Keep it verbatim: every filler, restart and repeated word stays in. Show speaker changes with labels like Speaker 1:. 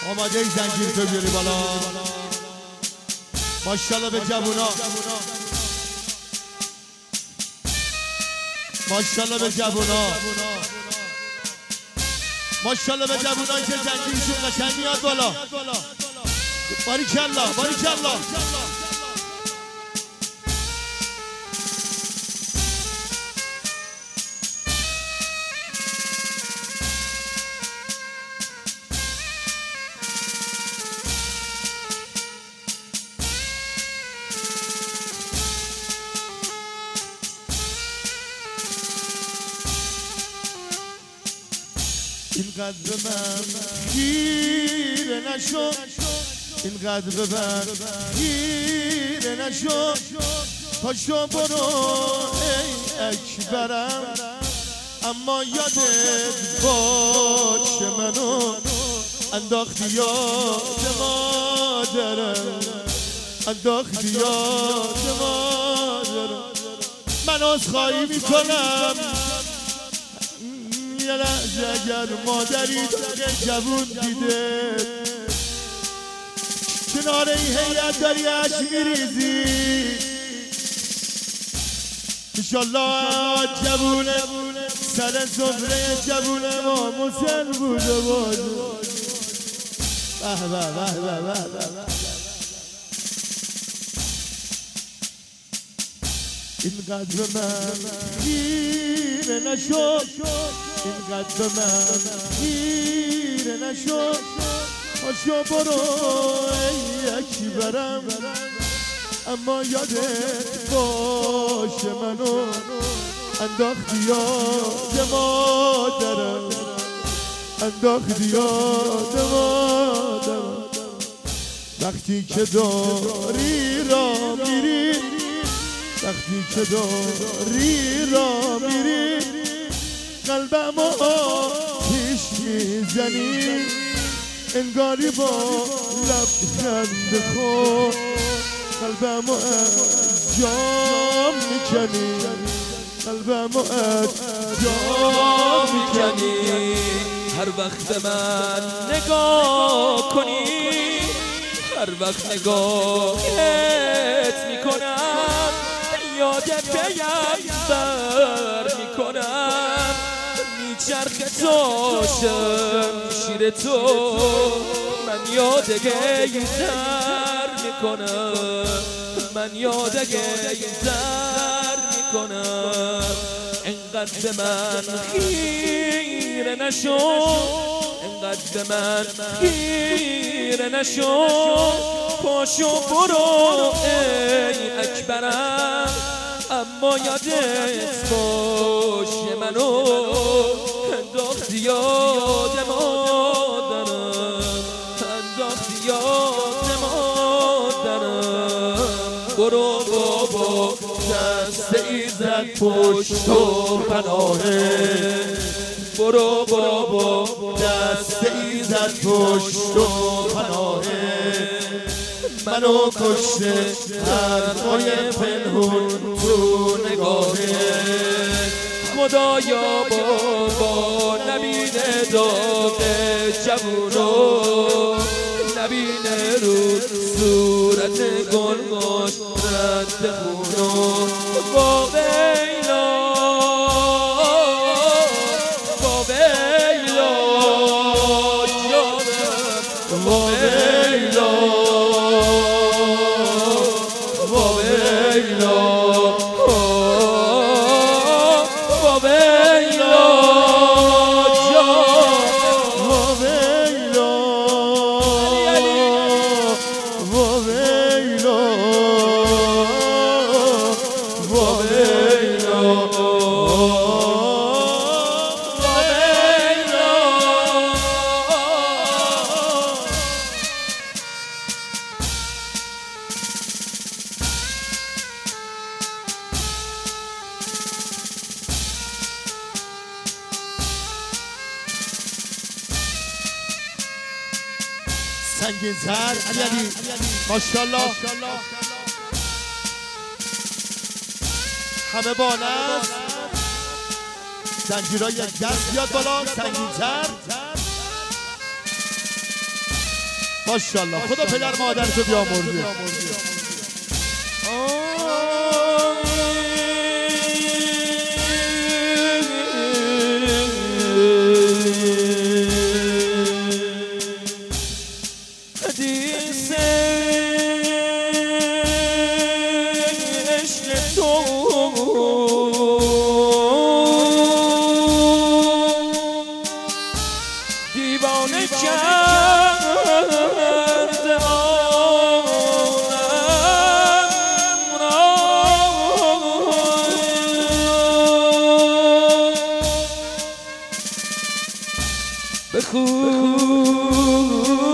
Speaker 1: آماده ای زنجیر تو بیاری بالا. ماشاءالله به جوونا، ماشاءالله به جوونا، ماشاءالله به جوونایی که زنجیرشون قشنگ میاد بالا. باریکالله باریکالله. اینقدر به من گیره نشو، اینقدر به من گیره نشو، پاشو برو ای اکبرم، اما یادت باشه منو انداختی یاد مادرم، انداختی یاد مادرم. من عذرخواهی میکنم یه لحظه اگر مادری که جوون دیده کنار این هیئت داری اشک میریزی، انشالله جوون سر سفره جوون ما مسن بوده باشه. به به به به به به. اینقدر به من گیره نشو، اینقدر به من گیره نشو، پاشو برو ای اکبرم، اما یادت باشه منو انداختی یاد مادرم، انداختی یاد مادرم. وقتی که داری را میری، وقتی که داری را میری، قلبم آتیش میزنی، انگاری با لبخند خود قلبم از جام میکنی، قلبم از جام میکنی.
Speaker 2: هر وقت من نگاه کنی، هر وقت نگاهت میکنم، یادت پیمبر میکنم، میچرخ تاشم شیر تو، من یاد گیتر میکنم، من یاد گیتر میکنم. انقدر به من خیره نشو، انقدر به من خیره نشو، پاشو برو ای اکبرم، اما یادت باشه منو انداختی یاد مادرم، انداختی یاد مادرم. برو بابا دست ایزد پشت و پناهه، برو بابا دست ایزد پشت و پناهه، منو کشته حرفای پنهون تو نگاهه. خدایا بابا نبینه داغ جوونو، نبینه رو صورت گلگاش رد خونو. با ویلا با ویلا جانم، با ویلا با ویلا با ویلا جان،
Speaker 1: با ویلا با ویلا با ویلا سنگین زر علی علی ماشاءالله. همه بالا است، زنجیرها یک دست بیاد بالا. سنگین زر ماشاءالله خدا پدر مادرتو بیامرزه.
Speaker 2: حدیث عشق تو دیوانه کرد عالم را به خون